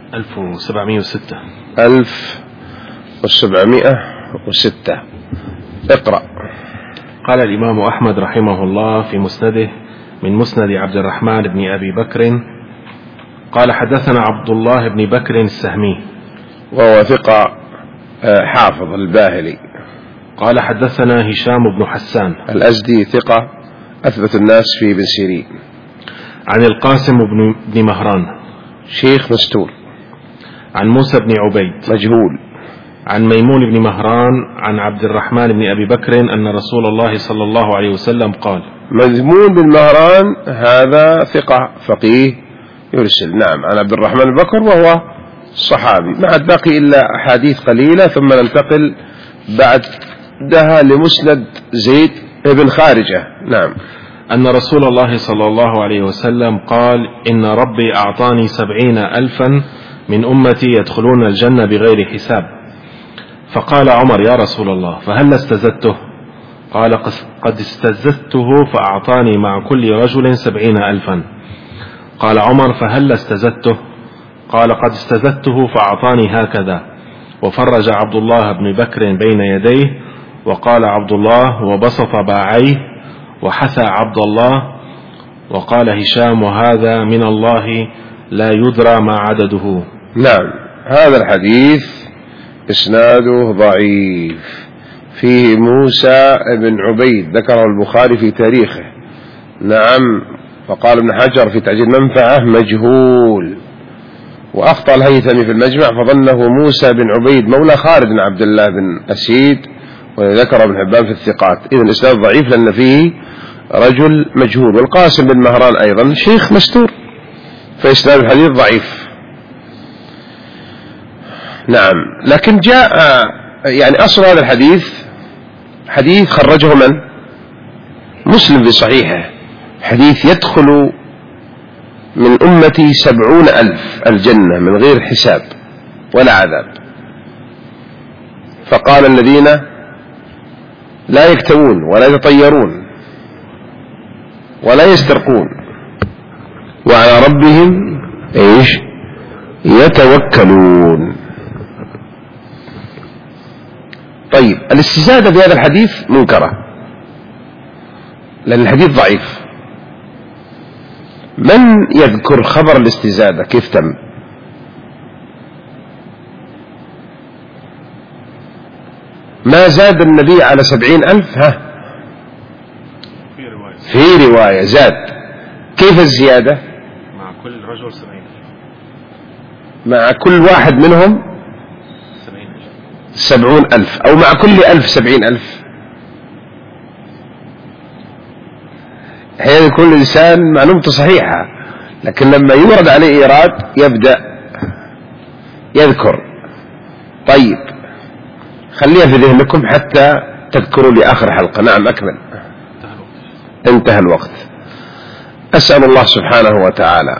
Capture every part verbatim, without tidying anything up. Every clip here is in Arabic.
ألف وسبعمائة وستة. ألف وسبعمائة وستة. اقرأ. قال الإمام أحمد رحمه الله في مسنده من مسند عبد الرحمن بن أبي بكر قال حدثنا عبد الله بن بكر السهمي وهو ثقة حافظ الباهلي. قال حدثنا هشام بن حسان الأزدي ثقة أثبت الناس في ابن سيرين. عن القاسم بن مهران شيخ مستور. عن موسى بن عبيد مجهول. عن ميمون بن مهران عن عبد الرحمن بن أبي بكر أن رسول الله صلى الله عليه وسلم قال. ميمون بن مهران هذا ثقة فقيه يرسل. نعم. عن عبد الرحمن بن بكر وهو صحابي. ما عاد باقي إلا أحاديث قليلة ثم ننتقل بعدها لمسند زيد بن خارجة. نعم. أن رسول الله صلى الله عليه وسلم قال إن ربي أعطاني سبعين ألفا من أمتي يدخلون الجنة بغير حساب. فقال عمر يا رسول الله فهل استزدته؟ قال قد استزدته فأعطاني مع كل رجل سبعين ألفا. قال عمر فهل استزدته؟ قال قد استزدته فأعطاني هكذا. وفرج عبد الله بن بكر بين يديه وقال عبد الله وبسط باعيه وحثى عبد الله. وقال هشام وهذا من الله لا يدرى ما عدده. نعم. هذا الحديث إسناده ضعيف فيه موسى بن عبيد ذكره البخاري في تاريخه. نعم. وقال ابن حجر في تعجيل منفعة مجهول. وأخطأ الهيثمي في المجمع فظنه موسى بن عبيد مولى خالد بن عبد الله بن أسيد وذكر ابن حبان في الثقات. إذن الإسناد ضعيف لأن فيه رجل مجهول. والقاسم بن مهران أيضا شيخ مستور فإسناد الحديث ضعيف. نعم. لكن جاء يعني أصل هذا الحديث حديث خرجه من؟ مسلم في صحيحه. حديث يدخل من أمتي سبعون ألف الجنة من غير حساب ولا عذاب. فقال الذين لا يكتوون ولا يتطيرون ولا يسترقون وعلى ربهم ايش يتوكلون. طيب الاستزادة في هذا الحديث منكرة لأن الحديث ضعيف. من يذكر خبر الاستزادة كيف تم؟ ما زاد النبي على سبعين ألف؟ ها في رواية, في رواية زاد. كيف الزيادة؟ مع كل رجل سبعين ألف. مع كل واحد منهم سبعون ألف أو مع كل ألف سبعين ألف. هي كل إنسان معلومته صحيحة لكن لما يورد عليه إيراد يبدأ يذكر. طيب خليها في ذهنكم حتى تذكروا لي آخر حلقة. نعم أكمل. انتهى الوقت. أسأل الله سبحانه وتعالى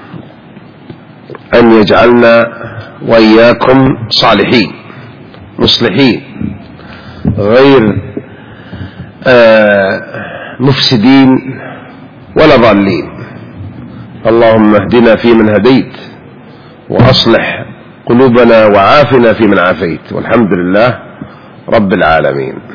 أن يجعلنا وإياكم صالحين مصلحين غير آه مفسدين ولا ضالين. اللهم اهدنا فيمن هديت وأصلح قلوبنا وعافنا فيمن عافيت والحمد لله رب العالمين.